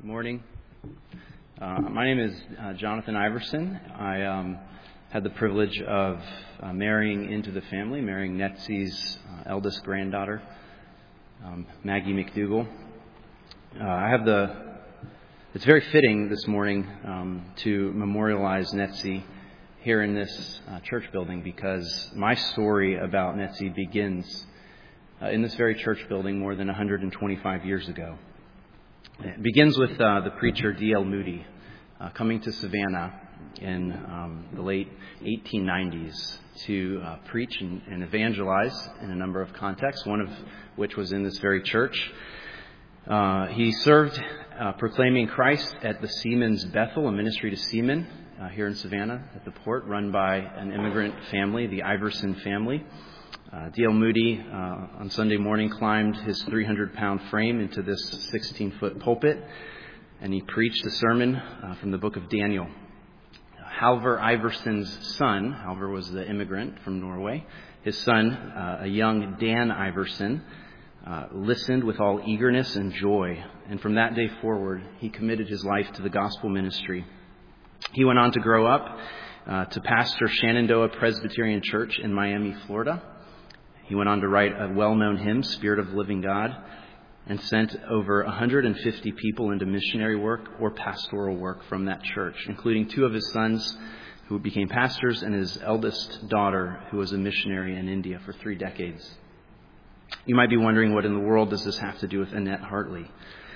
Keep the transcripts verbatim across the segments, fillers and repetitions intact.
Good morning. Uh, my name is uh, Jonathan Iverson. I um, had the privilege of uh, marrying into the family, marrying Netsy's uh, eldest granddaughter, um, Maggie McDougall. Uh, I have the. It's very fitting this morning um, to memorialize Netsy here in this uh, church building, because my story about Netsy begins uh, in this very church building more than one hundred twenty-five years ago. It begins with uh, the preacher D L Moody uh, coming to Savannah in um, the late eighteen nineties to uh, preach and, and evangelize in a number of contexts, one of which was in this very church. Uh, he served uh, proclaiming Christ at the Seamen's Bethel, a ministry to seamen uh, here in Savannah at the port, run by an immigrant family, the Iverson family. Uh, D L Moody, uh, on Sunday morning, climbed his three hundred pound frame into this sixteen foot pulpit, and he preached a sermon uh, from the book of Daniel. Halvor Iverson's son, Halvor was the immigrant from Norway, his son, uh, a young Dan Iverson, uh, listened with all eagerness and joy, and from that day forward, he committed his life to the gospel ministry. He went on to grow up uh, to pastor Shenandoah Presbyterian Church in Miami, Florida. He went on to write a well-known hymn, Spirit of the Living God, and sent over one hundred fifty people into missionary work or pastoral work from that church, including two of his sons who became pastors and his eldest daughter, who was a missionary in India for three decades. You might be wondering, what in the world does this have to do with Annette Hartley?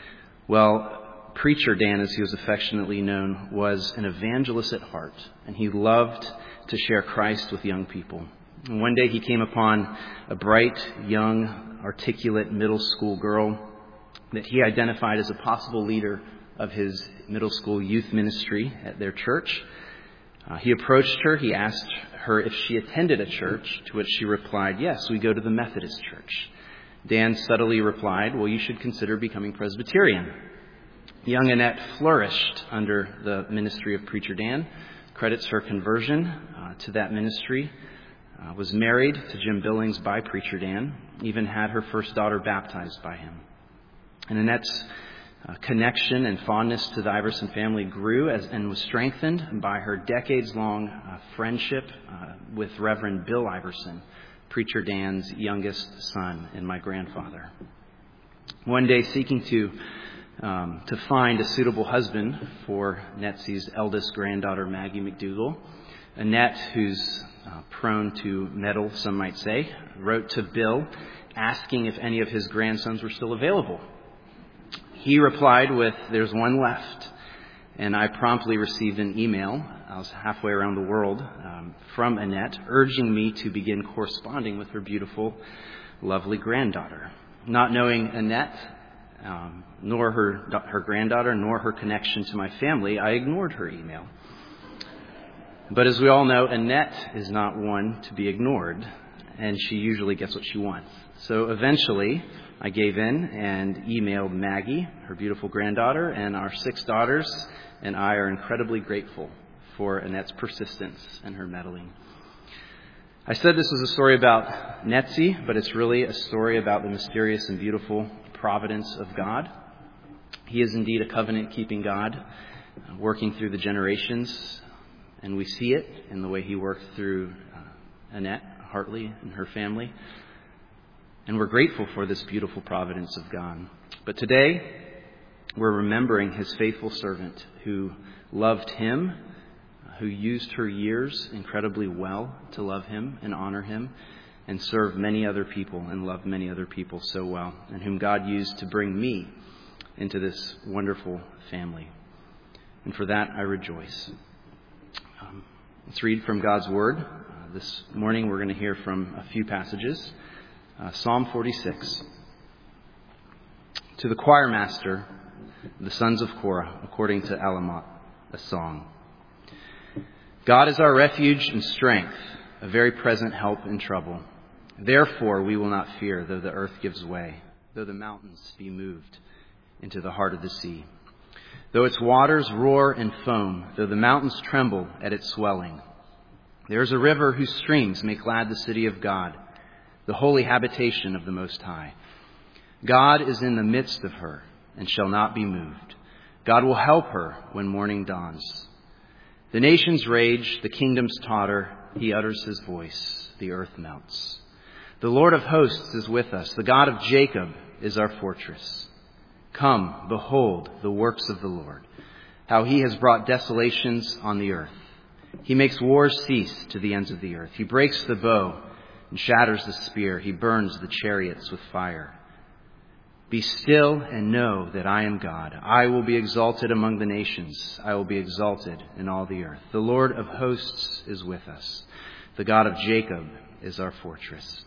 Well, Preacher Dan, as he was affectionately known, was an evangelist at heart, and he loved to share Christ with young people. And one day he came upon a bright, young, articulate middle school girl that he identified as a possible leader of his middle school youth ministry at their church. Uh, he approached her. He asked her if she attended a church, to which she replied, "Yes, we go to the Methodist church." Dan subtly replied, "Well, you should consider becoming Presbyterian." Young Annette flourished under the ministry of Preacher Dan, credits her conversion uh, to that ministry. Uh, was married to Jim Billings by Preacher Dan, even had her first daughter baptized by him. And Annette's uh, connection and fondness to the Iverson family grew as, and was strengthened by her decades-long uh, friendship uh, with Reverend Bill Iverson, Preacher Dan's youngest son and my grandfather. One day, seeking to um, to find a suitable husband for Netsy's eldest granddaughter, Maggie McDougall, Annette, who's uh, prone to meddle, some might say, wrote to Bill asking if any of his grandsons were still available. He replied with, "There's one left." And I promptly received an email, I was halfway around the world, um, from Annette, urging me to begin corresponding with her beautiful, lovely granddaughter. Not knowing Annette, um, nor her, her granddaughter, nor her connection to my family, I ignored her email. But as we all know, Annette is not one to be ignored, and she usually gets what she wants. So eventually, I gave in and emailed Maggie, her beautiful granddaughter, and our six daughters and I are incredibly grateful for Annette's persistence and her meddling. I said this was a story about Netsy, but it's really a story about the mysterious and beautiful providence of God. He is indeed a covenant-keeping God, working through the generations. And we see it in the way he worked through uh, Annette Hartley and her family. And we're grateful for this beautiful providence of God. But today, we're remembering his faithful servant who loved him, who used her years incredibly well to love him and honor him, and serve many other people and love many other people so well, and whom God used to bring me into this wonderful family. And for that, I rejoice. Um, let's read from God's Word. Uh, this morning we're going to hear from a few passages. Uh, Psalm forty-six. To the choir master, the sons of Korah, according to Alamot, a song. God is our refuge and strength, a very present help in trouble. Therefore we will not fear, though the earth gives way, though the mountains be moved into the heart of the sea. Though its waters roar and foam, though the mountains tremble at its swelling. There is a river whose streams make glad the city of God, the holy habitation of the Most High. God is in the midst of her and shall not be moved. God will help her when morning dawns. The nations rage, the kingdoms totter. He utters his voice, the earth melts. The Lord of hosts is with us. The God of Jacob is our fortress. Come, behold the works of the Lord, how he has brought desolations on the earth. He makes wars cease to the ends of the earth. He breaks the bow and shatters the spear. He burns the chariots with fire. Be still and know that I am God. I will be exalted among the nations. I will be exalted in all the earth. The Lord of hosts is with us. The God of Jacob is our fortress.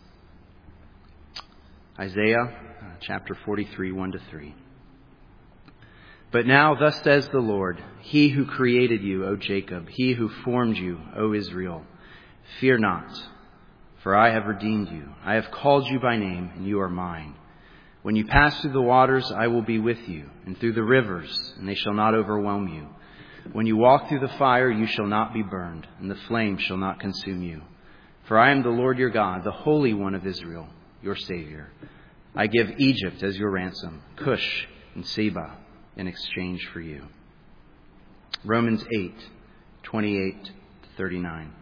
Isaiah uh, chapter forty-three, one to three. But now thus says the Lord, he who created you, O Jacob, he who formed you, O Israel, fear not, for I have redeemed you. I have called you by name, and you are mine. When you pass through the waters, I will be with you, and through the rivers, and they shall not overwhelm you. When you walk through the fire, you shall not be burned, and the flame shall not consume you. For I am the Lord your God, the Holy One of Israel, your Savior. I give Egypt as your ransom, Cush and Seba in exchange for you. Romans eight, twenty-eight to thirty-nine.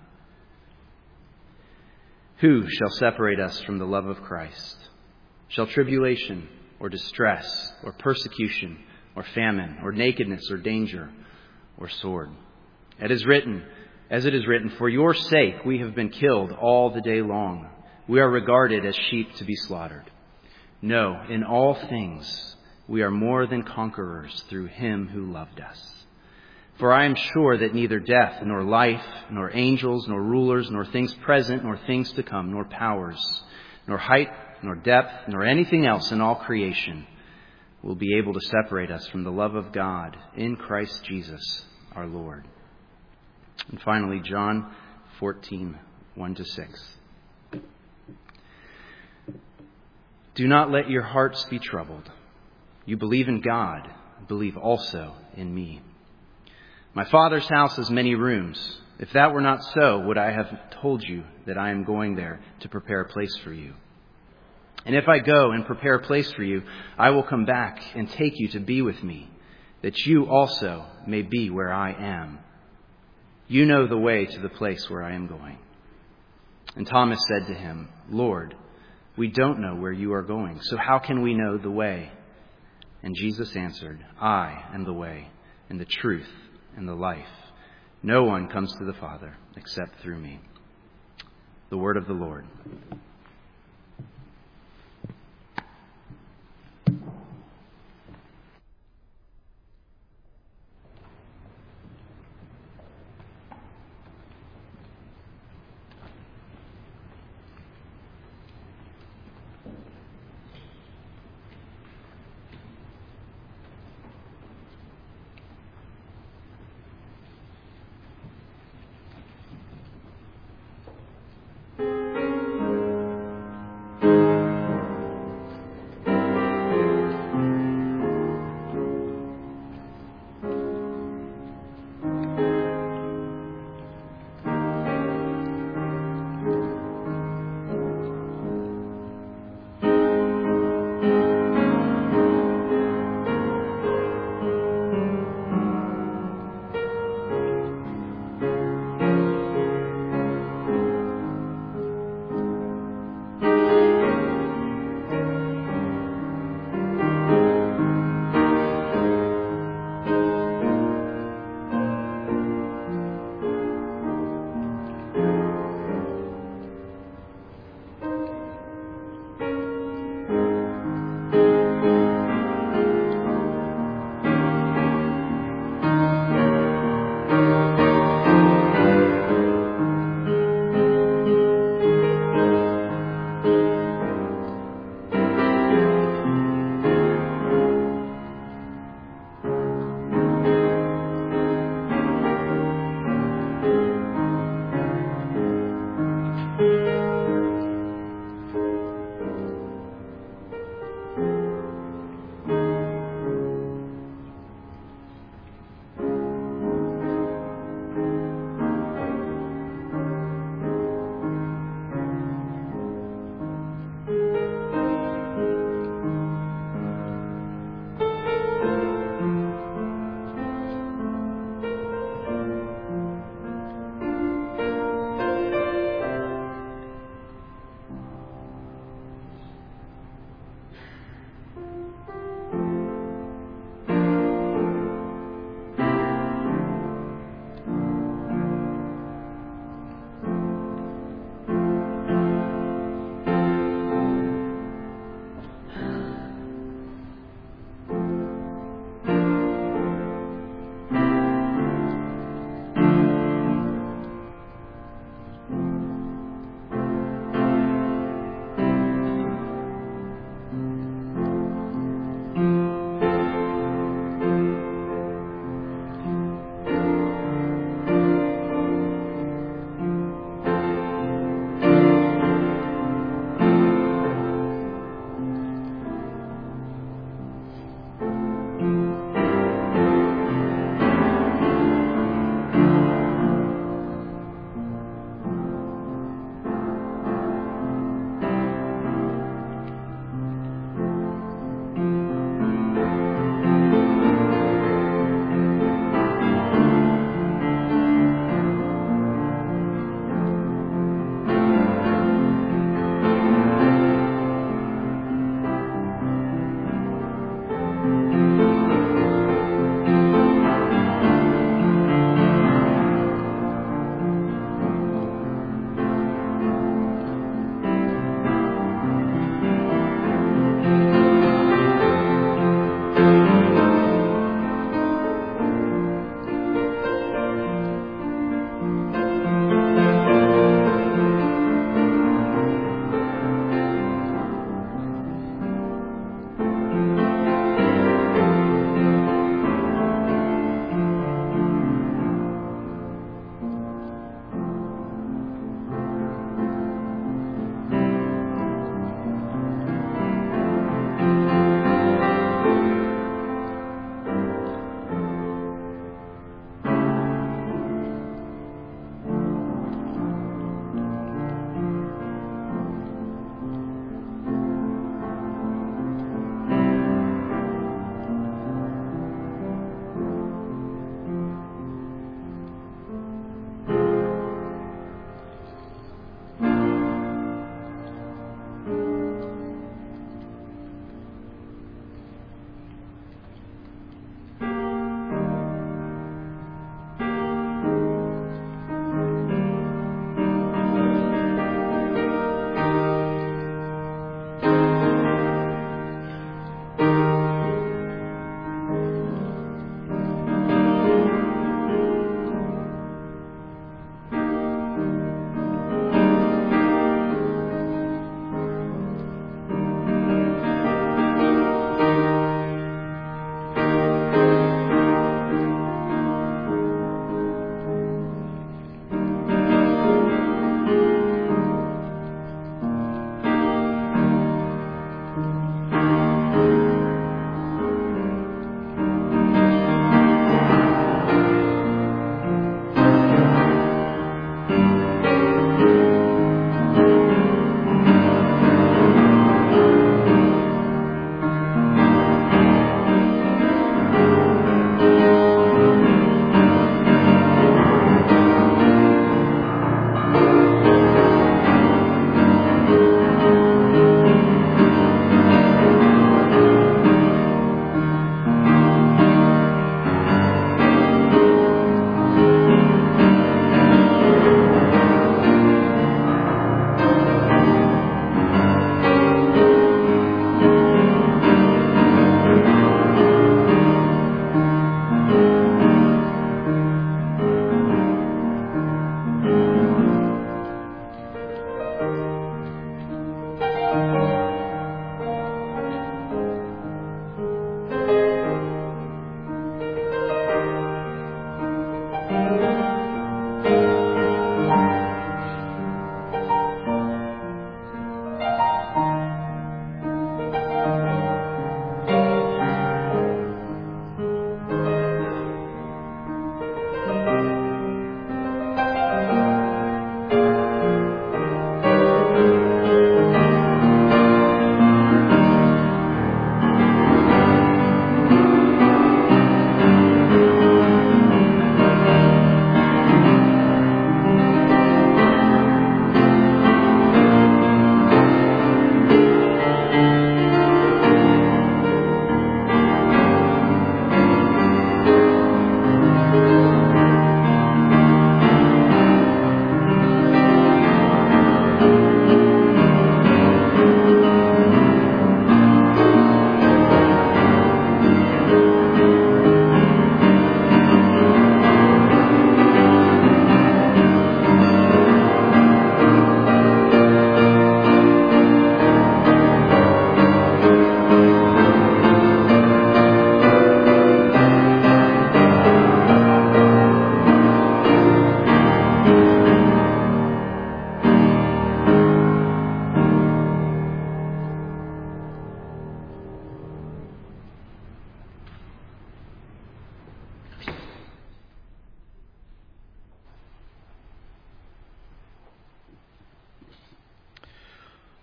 Who shall separate us from the love of Christ? Shall tribulation or distress or persecution or famine or nakedness or danger or sword? It is written, as it is written, for your sake we have been killed all the day long. We are regarded as sheep to be slaughtered. No, in all things we are more than conquerors through him who loved us. For I am sure that neither death, nor life, nor angels, nor rulers, nor things present, nor things to come, nor powers, nor height, nor depth, nor anything else in all creation will be able to separate us from the love of God in Christ Jesus our Lord. And finally, John fourteen, one to six. Do not let your hearts be troubled. You believe in God, believe also in me. My Father's house has many rooms. If that were not so, would I have told you that I am going there to prepare a place for you? And if I go and prepare a place for you, I will come back and take you to be with me, that you also may be where I am. You know the way to the place where I am going. And Thomas said to him, Lord, we don't know where you are going, so how can we know the way? And Jesus answered, I am the way and the truth and the life. No one comes to the Father except through me. The word of the Lord.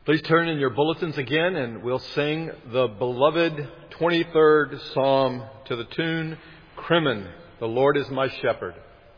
Please turn in your bulletins again, and we'll sing the beloved twenty-third Psalm to the tune, Crimmin, the Lord is my shepherd.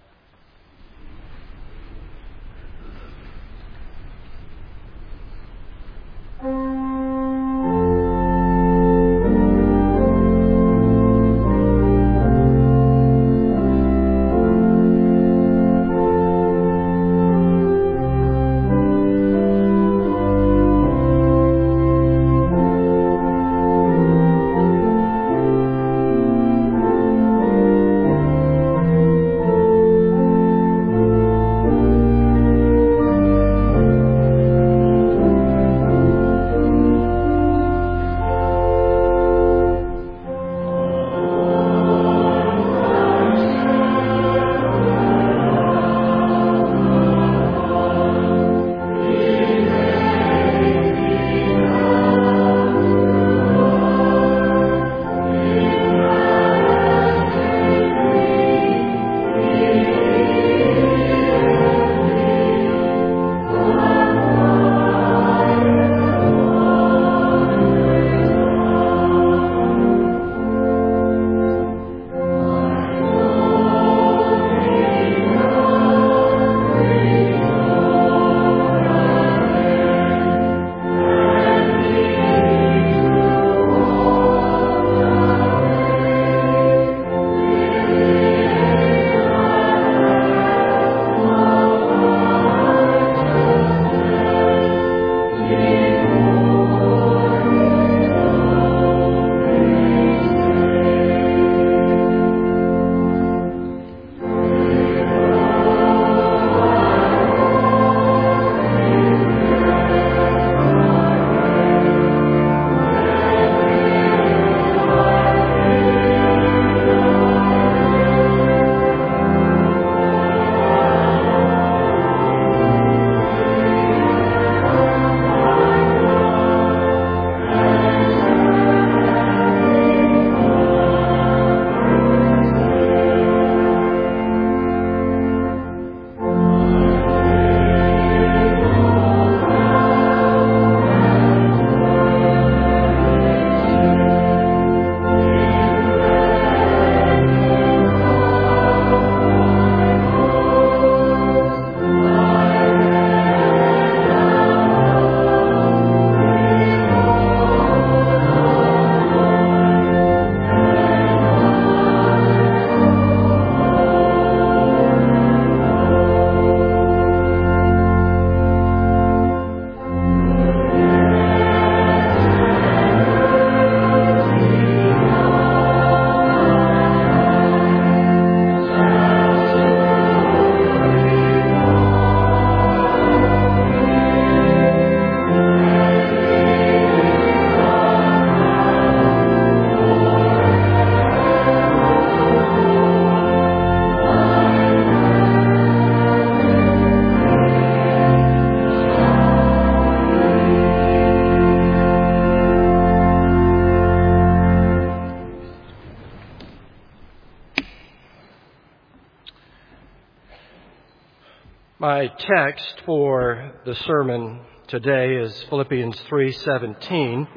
My text for the sermon today is Philippians three seventeen,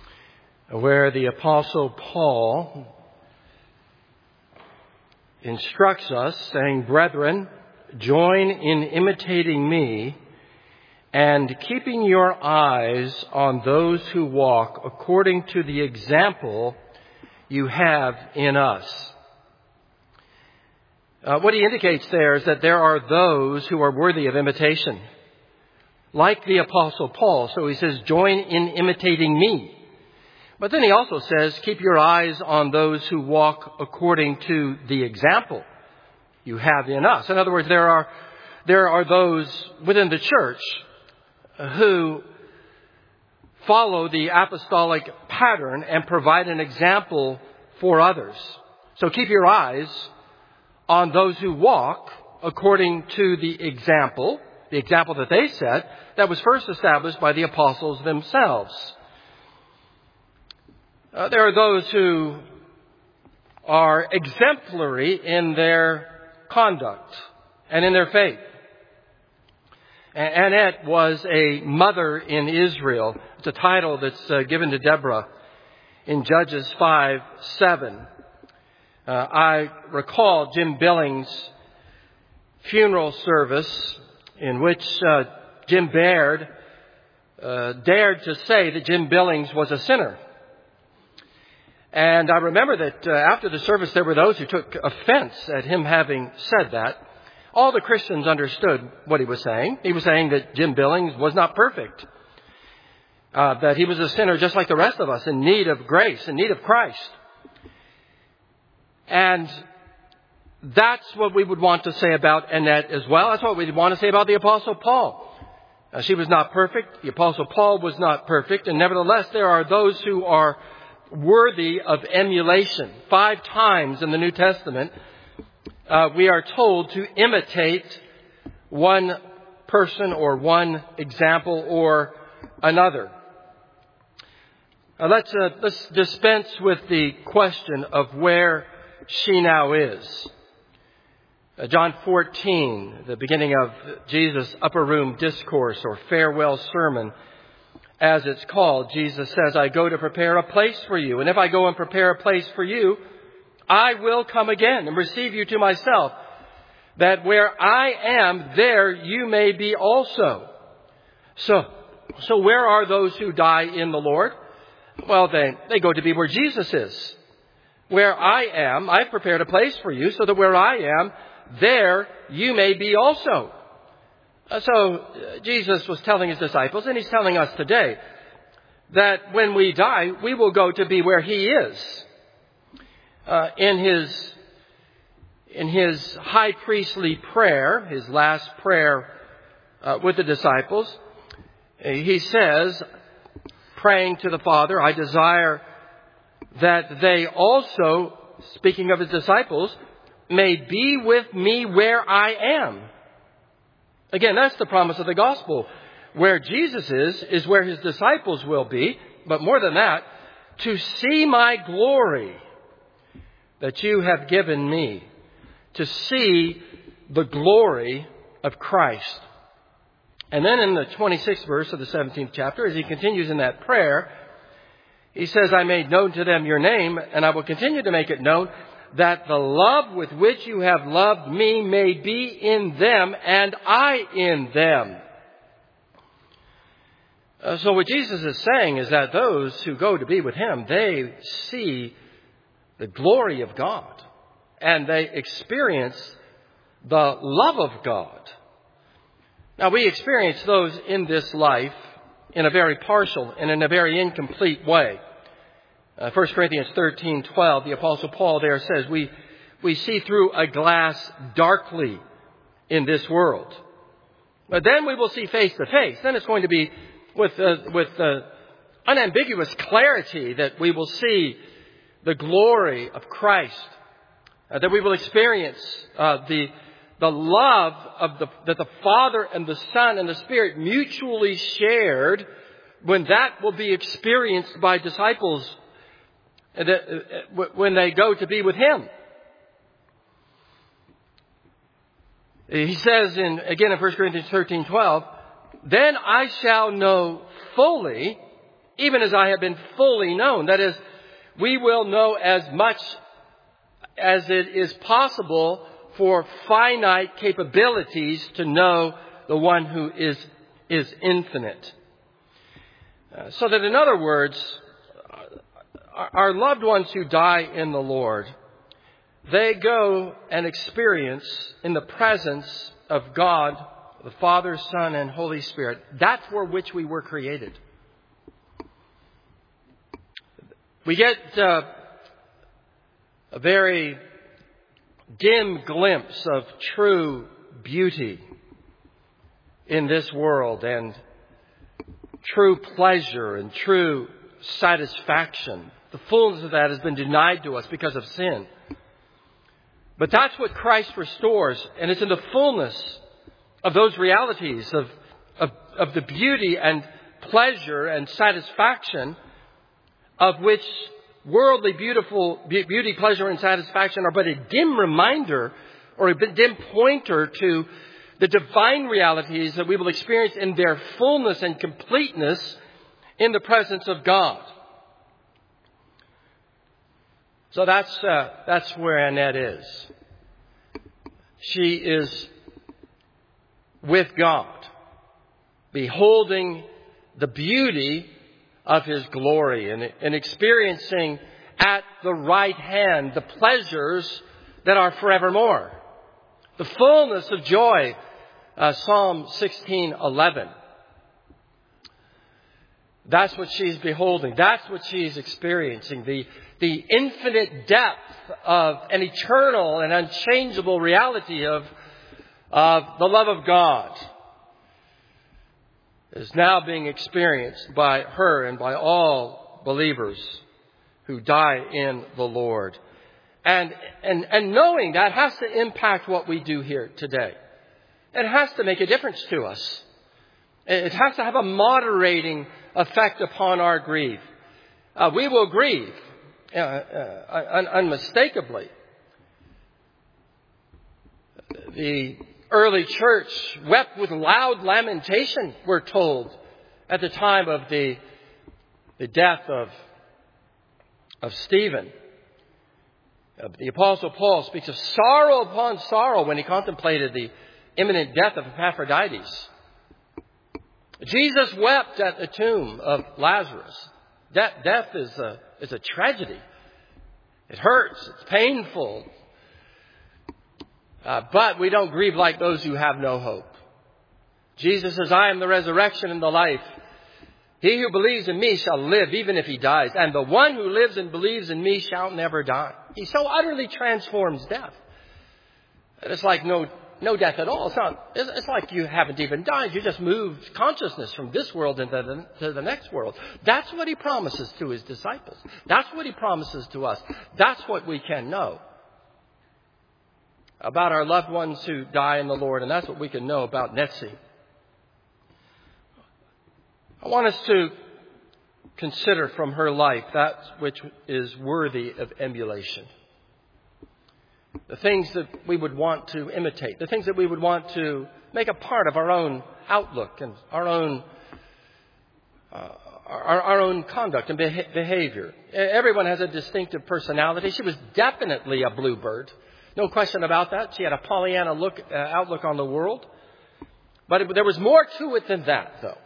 where the Apostle Paul instructs us, saying, "Brethren, join in imitating me and keeping your eyes on those who walk according to the example you have in us." Uh, what he indicates there is that there are those who are worthy of imitation, like the Apostle Paul. So he says, join in imitating me. But then he also says, keep your eyes on those who walk according to the example you have in us. In other words, there are, there are those within the church who follow the apostolic pattern and provide an example for others. So keep your eyes on those who walk according to the example, the example that they set, that was first established by the apostles themselves. Uh, there are those who are exemplary in their conduct and in their faith. Annette was a mother in Israel. It's a title that's uh, given to Deborah in Judges five seven. Uh, I recall Jim Billings' funeral service in which uh, Jim Baird uh, dared to say that Jim Billings was a sinner. And I remember that uh, after the service there were those who took offense at him having said that. All the Christians understood what he was saying. He was saying that Jim Billings was not perfect. Uh, that he was a sinner just like the rest of us, in need of grace, in need of Christ. And that's what we would want to say about Annette as well. That's what we'd want to say about the Apostle Paul. Uh, she was not perfect. The Apostle Paul was not perfect. And nevertheless, there are those who are worthy of emulation. Five times in the New Testament, uh, we are told to imitate one person or one example or another. Uh, let's, uh, let's dispense with the question of where she now is. Uh, John fourteen, the beginning of Jesus' upper room discourse or farewell sermon, as it's called, Jesus says, I go to prepare a place for you. And if I go and prepare a place for you, I will come again and receive you to myself, that where I am, there you may be also. So, so where are those who die in the Lord? Well, they, they go to be where Jesus is. Where I am, I've prepared a place for you, so that where I am, there you may be also. Uh, so uh, Jesus was telling his disciples, and he's telling us today, that when we die, we will go to be where he is. Uh, in his in his high priestly prayer, his last prayer uh, with the disciples, he says, praying to the Father, I desire that they also, speaking of his disciples, may be with me where I am. Again, that's the promise of the gospel. Where Jesus is, is where his disciples will be. But more than that, to see my glory that you have given me. To see the glory of Christ. And then in the twenty-sixth verse of the seventeenth chapter, as he continues in that prayer, he says, I made known to them your name, and I will continue to make it known, that the love with which you have loved me may be in them and I in them. Uh, so what Jesus is saying is that those who go to be with him, they see the glory of God and they experience the love of God. Now we experience those in this life in a very partial and in a very incomplete way. Uh, First Corinthians thirteen twelve, the Apostle Paul there says, we, we see through a glass darkly in this world. But then we will see face to face. Then it's going to be with, uh, with uh, unambiguous clarity that we will see the glory of Christ. Uh, that we will experience uh, the, the love of the, that the Father and the Son and the Spirit mutually shared, when that will be experienced by disciples when they go to be with him. He says in, again in First Corinthians thirteen twelve, then I shall know fully, even as I have been fully known. That is, we will know as much as it is possible for finite capabilities to know the one who is, is infinite. Uh, so that in other words, our loved ones who die in the Lord, they go and experience in the presence of God, the Father, Son, and Holy Spirit, that for which we were created. We get uh, a very dim glimpse of true beauty in this world and true pleasure and true satisfaction. The fullness of that has been denied to us because of sin. But that's what Christ restores. And it's in the fullness of those realities of, of, of the beauty and pleasure and satisfaction of which worldly beautiful beauty, pleasure, and satisfaction are but a dim reminder or a dim pointer to, the divine realities that we will experience in their fullness and completeness in the presence of God. So that's uh, that's where Annette is. She is with God, beholding the beauty of His glory and, and experiencing at the right hand the pleasures that are forevermore. The fullness of joy, uh, Psalm sixteen eleven. That's what she's beholding. That's what she's experiencing. The, the infinite depth of an eternal and unchangeable reality of, of the love of God is now being experienced by her and by all believers who die in the Lord. And, and, and knowing that has to impact what we do here today. It has to make a difference to us. It has to have a moderating effect upon our grief. Uh, we will grieve uh, uh, un- unmistakably. The early church wept with loud lamentation, we're told, at the time of the, the death of, of Stephen. Uh, the Apostle Paul speaks of sorrow upon sorrow when he contemplated the imminent death of Epaphroditus. Jesus wept at the tomb of Lazarus. Death, death is a, is a tragedy. It hurts. It's painful. Uh, but we don't grieve like those who have no hope. Jesus says, I am the resurrection and the life. He who believes in me shall live even if he dies. And the one who lives and believes in me shall never die. He so utterly transforms death. It's like no No death at all. It's not. It's like you haven't even died. You just moved consciousness from this world into the, to the next world. That's what He promises to His disciples. That's what He promises to us. That's what we can know about our loved ones who die in the Lord. And that's what we can know about Netzi. I want us to consider from her life that which is worthy of emulation. The things that we would want to imitate, the things that we would want to make a part of our own outlook and our own uh, our, our own conduct and beha- behavior. Everyone has a distinctive personality. She was definitely a bluebird. No question about that. She had a Pollyanna look, uh, outlook on the world. But it, there was more to it than that, though.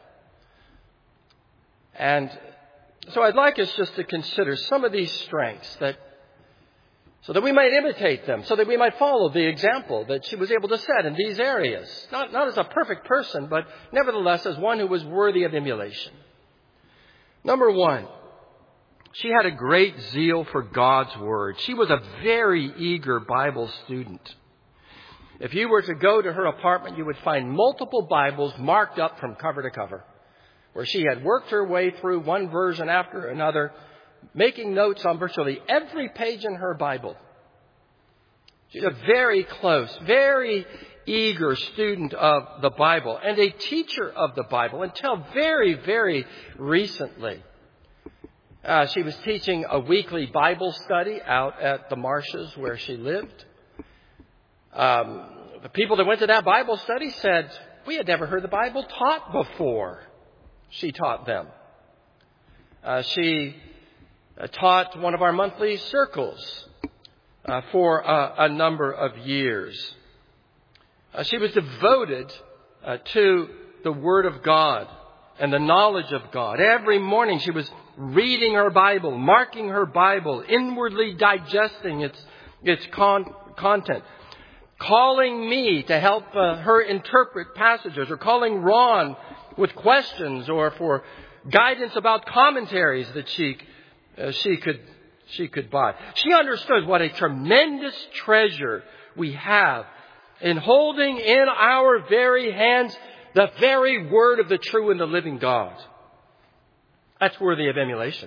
And so I'd like us just to consider some of these strengths that so that we might imitate them, so that we might follow the example that she was able to set in these areas. Not, not as a perfect person, but nevertheless as one who was worthy of emulation. Number one, she had a great zeal for God's Word. She was a very eager Bible student. If you were to go to her apartment, you would find multiple Bibles marked up from cover to cover, where she had worked her way through one version after another, making notes on virtually every page in her Bible. She's a very close, very eager student of the Bible and a teacher of the Bible until very, very recently. Uh, she was teaching a weekly Bible study out at the marshes where she lived. Um, the people that went to that Bible study said, we had never heard the Bible taught before. She taught them. Uh, she Uh, taught one of our monthly circles uh, for uh, a number of years. Uh, she was devoted uh, to the Word of God and the knowledge of God. Every morning she was reading her Bible, marking her Bible, inwardly digesting its its con- content, calling me to help uh, her interpret passages, or calling Ron with questions or for guidance about commentaries that she uh, she could she could buy. She understood what a tremendous treasure we have in holding in our very hands the very word of the true and the living God. That's worthy of emulation.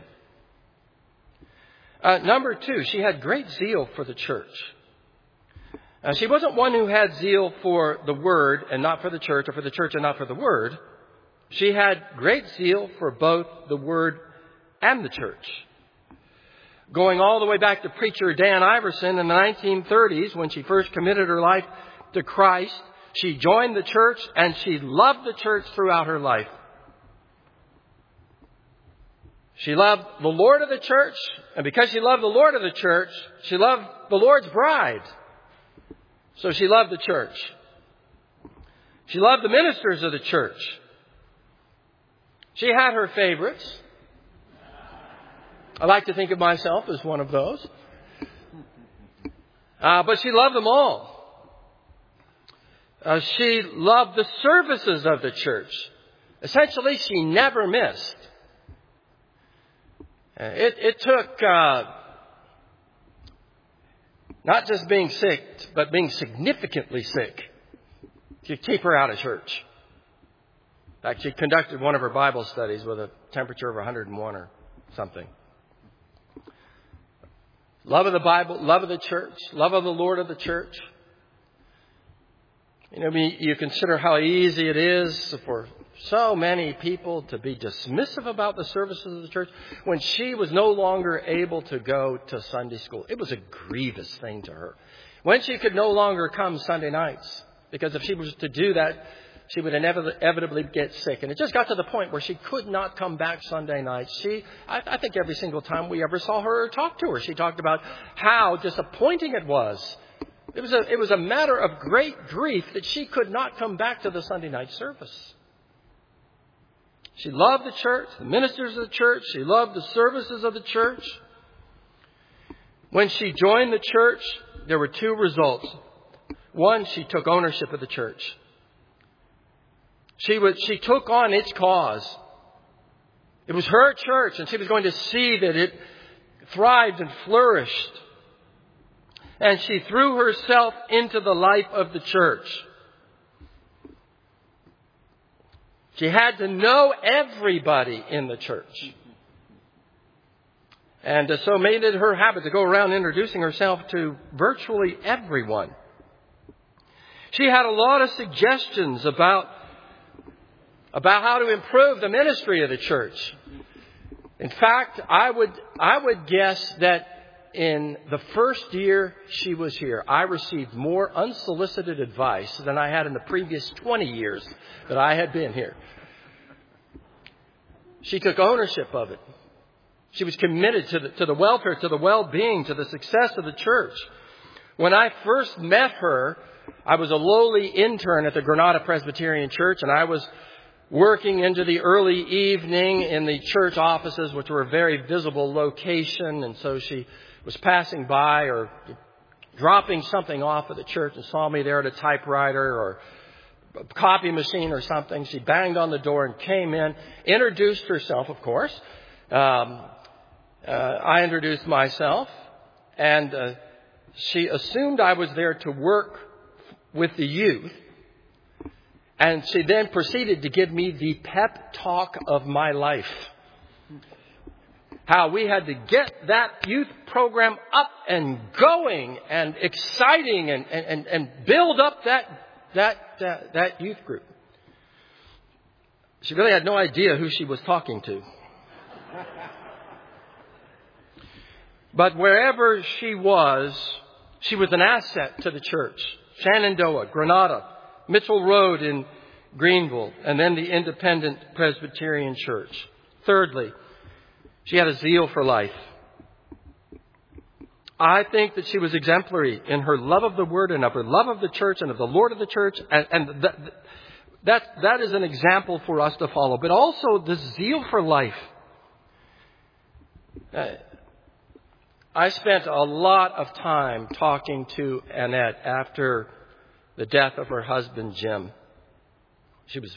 Uh, number two, she had great zeal for the church. Uh, she wasn't one who had zeal for the word and not for the church, or for the church and not for the word. She had great zeal for both the word and the church. Going all the way back to preacher Dan Iverson in the nineteen thirties, when she first committed her life to Christ, She joined the church and she loved the church throughout her life. She loved the Lord of the church, and because she loved the Lord of the church, she loved the Lord's bride. So she loved the church. She loved the ministers of the church. She had her favorites. I like to think of myself as one of those. Uh, but she loved them all. Uh, she loved the services of the church. Essentially, she never missed. Uh, it, it took uh, not just being sick, but being significantly sick to keep her out of church. In fact, she conducted one of her Bible studies with a temperature of one hundred one or something. Love of the Bible, love of the church, love of the Lord of the church. You know, you consider how easy it is for so many people to be dismissive about the services of the church. When she was no longer able to go to Sunday school, it was a grievous thing to her. When she could no longer come Sunday nights, because if she was to do that, she would inevitably get sick. And it just got to the point where she could not come back Sunday nights. She, I, I think every single time we ever saw her or talked to her, she talked about how disappointing it was. It was a, it was a matter of great grief that she could not come back to the Sunday night service. She loved the church, the ministers of the church. She loved the services of the church. When she joined the church, there were two results. One, she took ownership of the church. She was, she took on its cause. It was her church, and she was going to see that it thrived and flourished. And she threw herself into the life of the church. She had to know everybody in the church. And so made it her habit to go around introducing herself to virtually everyone. She had a lot of suggestions about about how to improve the ministry of the church. In fact, I would I would guess that in the first year she was here, I received more unsolicited advice than I had in the previous twenty years that I had been here. She took ownership of it. She was committed to the, to the welfare, to the well-being, to the success of the church. When I first met her, I was a lowly intern at the Granada Presbyterian Church, and I was working into the early evening in the church offices, which were a very visible location. And so she was passing by or dropping something off at the church and saw me there at a typewriter or a copy machine or something. She banged on the door and came in, introduced herself, of course. Um, uh, I introduced myself, and uh, she assumed I was there to work with the youth. And she then proceeded to give me the pep talk of my life. How we had to get that youth program up and going and exciting and, and, and build up that, that, that, that youth group. She really had no idea who she was talking to. But wherever she was, she was an asset to the church. Shenandoah, Granada, Mitchell Road in Greenville, and then the Independent Presbyterian Church. Thirdly, she had a zeal for life. I think that she was exemplary in her love of the Word and of her love of the church and of the Lord of the church. And, and that, that, that is an example for us to follow. But also the zeal for life. Uh, I spent a lot of time talking to Annette after the death of her husband, Jim. She was,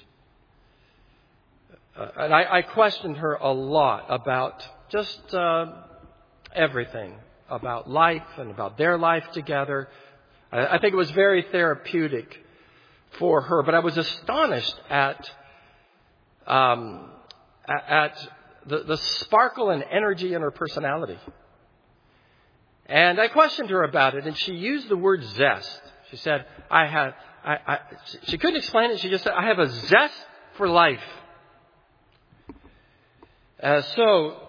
uh, and I, I questioned her a lot about just uh, everything, about life and about their life together. I, I think it was very therapeutic for her, but I was astonished at um, at the, the sparkle and energy in her personality. And I questioned her about it, and she used the word zest. She said, I have, I, I, she couldn't explain it. She just said, I have a zest for life. Uh, so,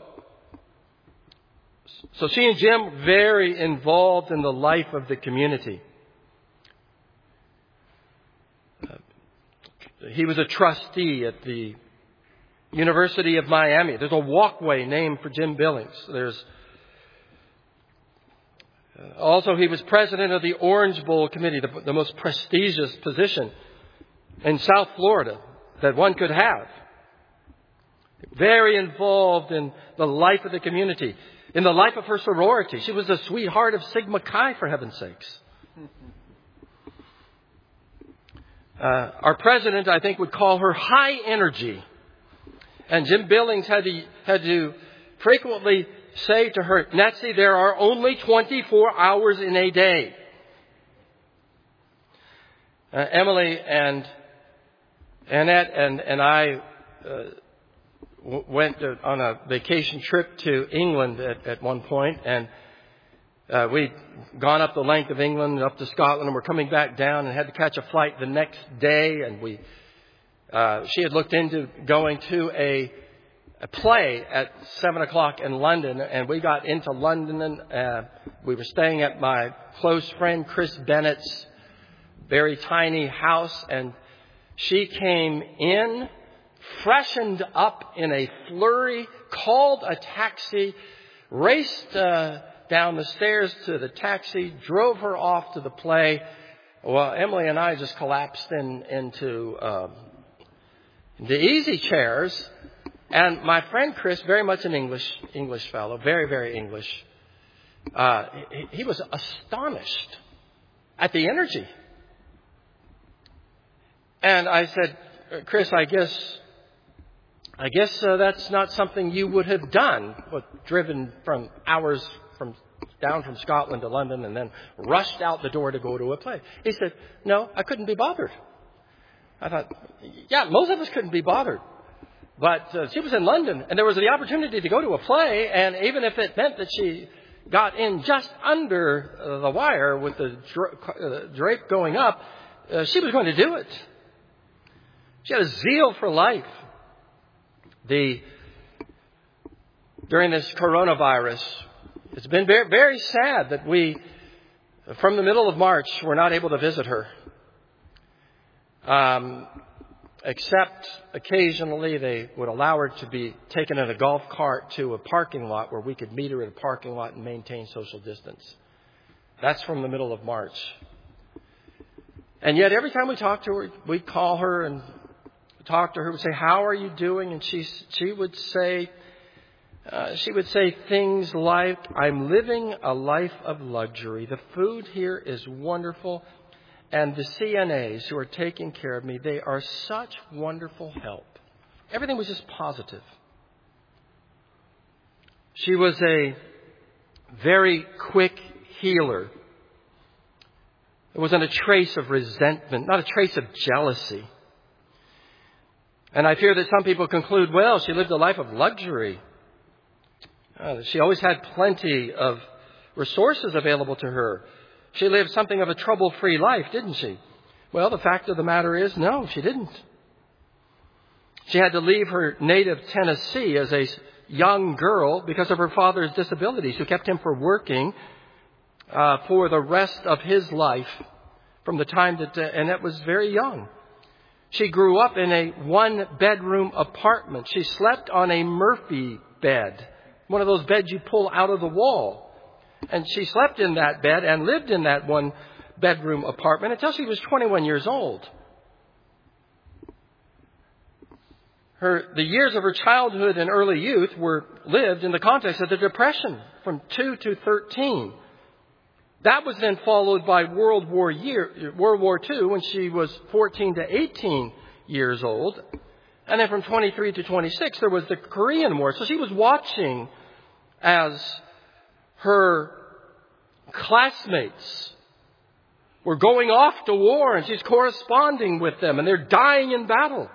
so she and Jim very involved in the life of the community. He was a trustee at the University of Miami. There's a walkway named for Jim Billings. There's uh, also he was president of the Orange Bowl Committee, the, the most prestigious position in South Florida that one could have. Very involved in the life of the community, in the life of her sorority. She was the sweetheart of Sigma Chi, for heaven's sakes. Uh, our president, I think, would call her high energy. And Jim Billings had to, had to frequently say to her, Netzie, there are only twenty-four hours in a day. Uh, Emily and Annette and, and I uh, w- went to, on a vacation trip to England at, at one point, and Uh, we'd gone up the length of England and up to Scotland, and we're coming back down and had to catch a flight the next day. And we, uh, she had looked into going to a, a play at seven o'clock in London, and we got into London. And uh, we were staying at my close friend Chris Bennett's very tiny house, and she came in, freshened up in a flurry, called a taxi, raced Uh, down the stairs to the taxi, drove her off to the play. Well, Emily and I just collapsed in, into um, the easy chairs. And my friend Chris, very much an English English fellow, very, very English, uh, he, he was astonished at the energy. And I said, Chris, I guess, I guess uh, that's not something you would have done, but driven from hours from down from Scotland to London and then rushed out the door to go to a play. He said, no, I couldn't be bothered. I thought, yeah, most of us couldn't be bothered. But uh, she was in London, and there was the opportunity to go to a play, and even if it meant that she got in just under uh, the wire with the dra- uh, drape going up, uh, she was going to do it. She had a zeal for life. The during this coronavirus, it's been very, very sad that we, from the middle of March, were not able to visit her. Um, except occasionally they would allow her to be taken in a golf cart to a parking lot where we could meet her at a parking lot and maintain social distance. That's from the middle of March. And yet every time we talk to her, we'd call her and talk to her, we'd say, how are you doing? And she, she would say, Uh, she would say things like, I'm living a life of luxury. The food here is wonderful. And the C N As who are taking care of me, they are such wonderful help. Everything was just positive. She was a very quick healer. There wasn't a trace of resentment, not a trace of jealousy. And I fear that some people conclude, well, she lived a life of luxury. Uh, she always had plenty of resources available to her. She lived something of a trouble-free life, didn't she? Well, the fact of the matter is, no, she didn't. She had to leave her native Tennessee as a young girl because of her father's disabilities, who kept him from working uh, for the rest of his life from the time that, uh, and that was very young. She grew up in a one-bedroom apartment. She slept on a Murphy bed, one of those beds you pull out of the wall. And she slept in that bed and lived in that one bedroom apartment until she was twenty-one years old. Her, the years of her childhood and early youth were lived in the context of the Depression from two to thirteen. That was then followed by World War year, World War Two when she was fourteen to eighteen years old. And then from twenty-three to twenty-six, there was the Korean War. So she was watching as her classmates were going off to war, and she's corresponding with them, and they're dying in battle.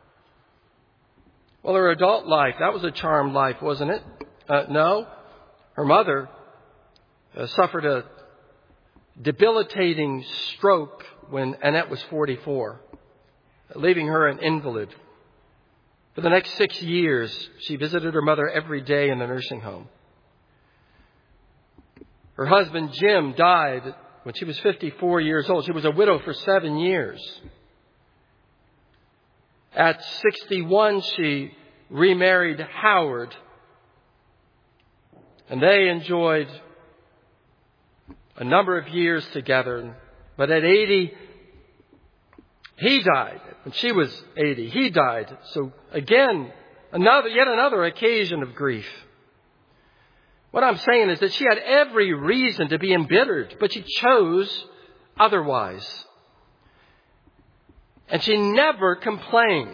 Well, her adult life, that was a charmed life, wasn't it? Uh, no. Her mother uh, suffered a debilitating stroke when Annette was forty-four, leaving her an invalid. For the next six years, she visited her mother every day in the nursing home. Her husband, Jim, died when she was fifty-four years old. She was a widow for seven years. At sixty-one, she remarried Howard, and they enjoyed a number of years together. But at eighty, he died. When she was eighty, he died. So again, another, yet another occasion of grief. What I'm saying is that she had every reason to be embittered, but she chose otherwise. And she never complained.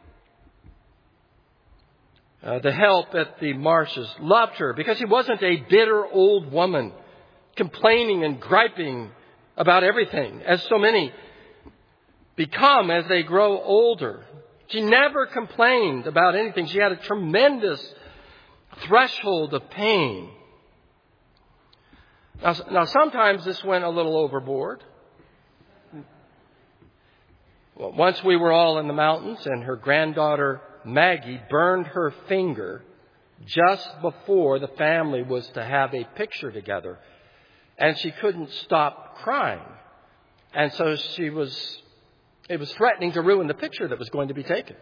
Uh, the help at the Marshes loved her because she wasn't a bitter old woman complaining and griping about everything, as so many become as they grow older. She never complained about anything. She had a tremendous threshold of pain. Now, now sometimes this went a little overboard. Well, once we were all in the mountains and her granddaughter Maggie burned her finger just before the family was to have a picture together. And she couldn't stop crying. And so she was, it was threatening to ruin the picture that was going to be taken.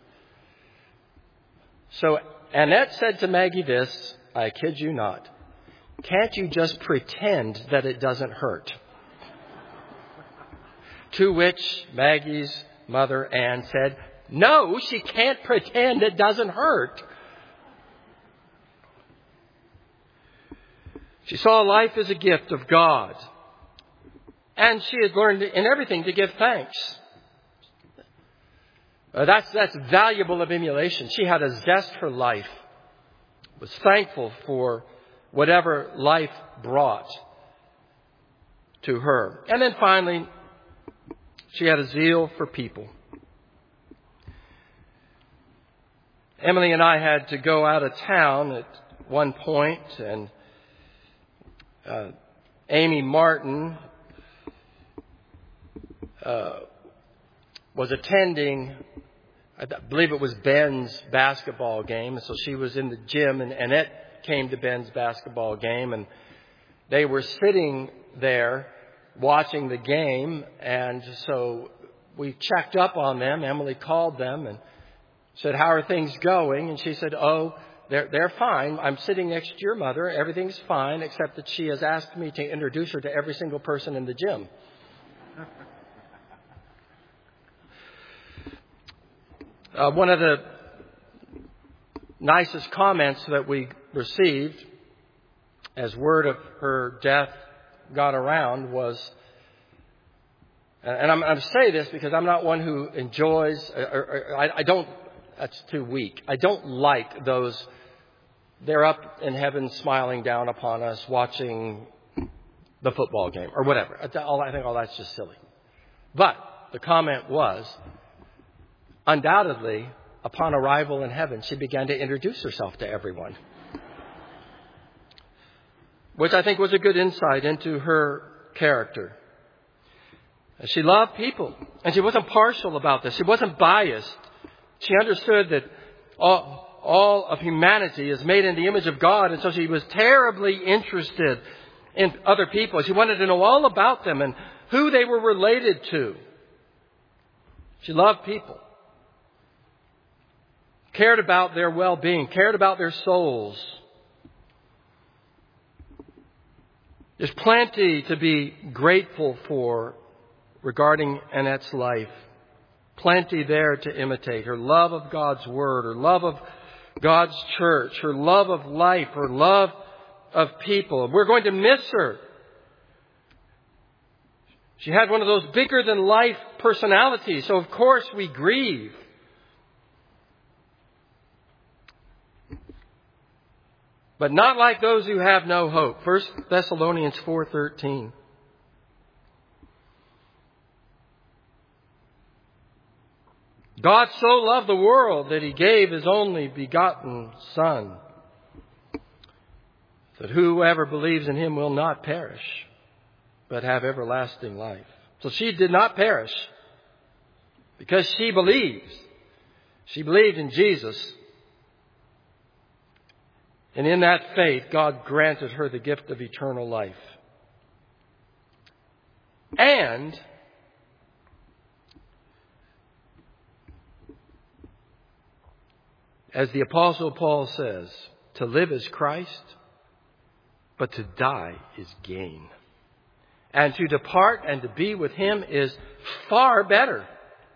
So Annette said to Maggie this, I kid you not, can't you just pretend that it doesn't hurt? To which Maggie's mother, Anne, said, no, she can't pretend it doesn't hurt. She saw life as a gift of God. And she had learned in everything to give thanks. Uh, that's, that's valuable of emulation. She had a zest for life, was thankful for whatever life brought to her. And then finally, she had a zeal for people. Emily and I had to go out of town at one point, and uh, Amy Martin uh, was attending, I believe it was Ben's basketball game. So she was in the gym, and Annette came to Ben's basketball game, and they were sitting there watching the game. And so we checked up on them. Emily called them and said, how are things going? And she said, oh, they're, they're fine. I'm sitting next to your mother. Everything's fine, except that she has asked me to introduce her to every single person in the gym. Uh, one of the nicest comments that we received as word of her death got around was, and I'm, I'm saying this because I'm not one who enjoys, or, or, I, I don't, that's too weak. I don't like those, they're up in heaven smiling down upon us watching the football game or whatever. I think all that's just silly. But the comment was, undoubtedly, upon arrival in heaven, she began to introduce herself to everyone. Which I think was a good insight into her character. She loved people, and she wasn't partial about this. She wasn't biased. She understood that all, all of humanity is made in the image of God, and so she was terribly interested in other people. She wanted to know all about them and who they were related to. She loved people. Cared about their well-being, cared about their souls. There's plenty to be grateful for regarding Annette's life. Plenty there to imitate. Her love of God's Word, her love of God's church, her love of life, her love of people. We're going to miss her. She had one of those bigger-than-life personalities, so of course we grieve. But not like those who have no hope. First Thessalonians four thirteen. God so loved the world that He gave His only begotten Son, that whoever believes in Him will not perish, but have everlasting life. So she did not perish because she believes. She believed in Jesus. And in that faith, God granted her the gift of eternal life. And As the Apostle Paul says, to live is Christ, but to die is gain. And to depart and to be with Him is far better.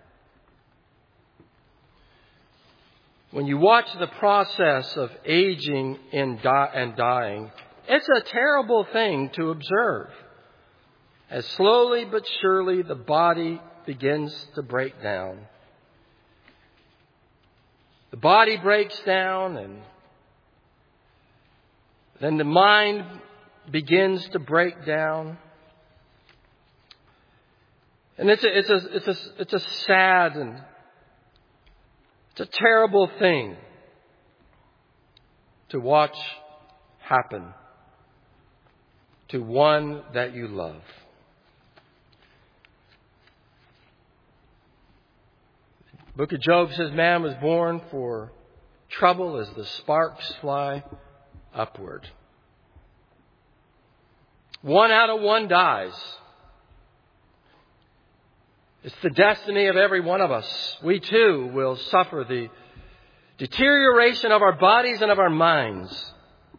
When you watch the process of aging and dying, it's a terrible thing to observe. As slowly but surely the body begins to break down. The body breaks down, and then the mind begins to break down. And it's a, it's a, it's a, it's a sad and it's a terrible thing to watch happen to one that you love. The book of Job says man was born for trouble as the sparks fly upward. One out of one dies. It's the destiny of every one of us. We too will suffer the deterioration of our bodies and of our minds.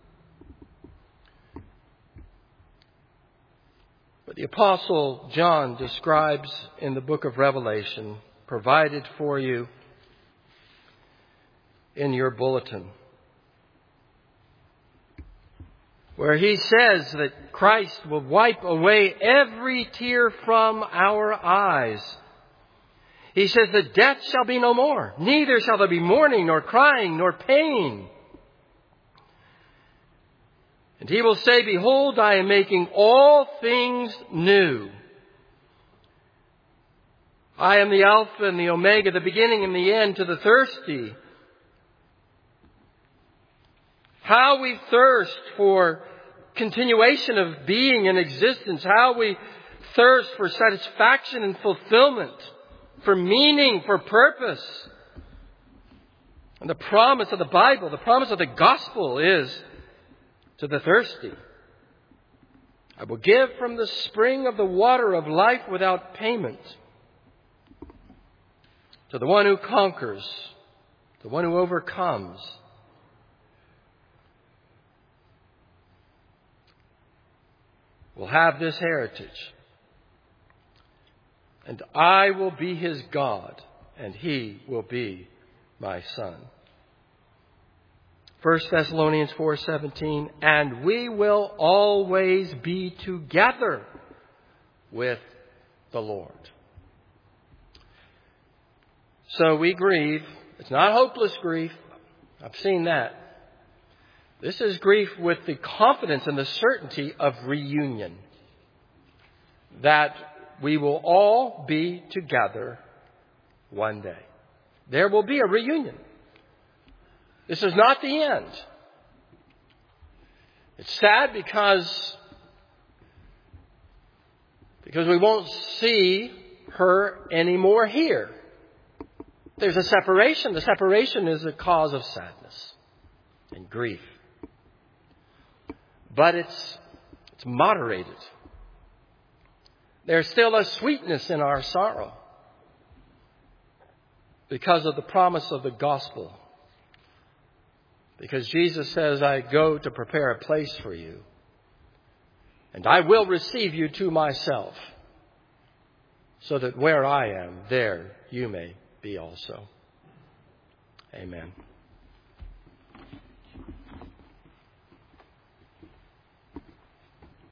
But the Apostle John describes in the book of Revelation, provided for you in your bulletin, where he says that Christ will wipe away every tear from our eyes. He says that death shall be no more, neither shall there be mourning, nor crying, nor pain. And he will say, behold, I am making all things new. I am the Alpha and the Omega, the beginning and the end, to the thirsty. How we thirst for continuation of being and existence. How we thirst for satisfaction and fulfillment, for meaning, for purpose. And the promise of the Bible, the promise of the gospel is to the thirsty, I will give from the spring of the water of life without payment. To the one who conquers, the one who overcomes, will have this heritage. And I will be his God, and he will be my son. First Thessalonians four seventeen, and we will always be together with the Lord. So we grieve. It's not hopeless grief. I've seen that. This is grief with the confidence and the certainty of reunion. That we will all be together one day. There will be a reunion. This is not the end. It's sad because, because we won't see her anymore here. There's a separation. The separation is a cause of sadness and grief. But it's, it's moderated. There's still a sweetness in our sorrow because of the promise of the gospel. Because Jesus says, I go to prepare a place for you, and I will receive you to myself, so that where I am, there you may be also. Amen.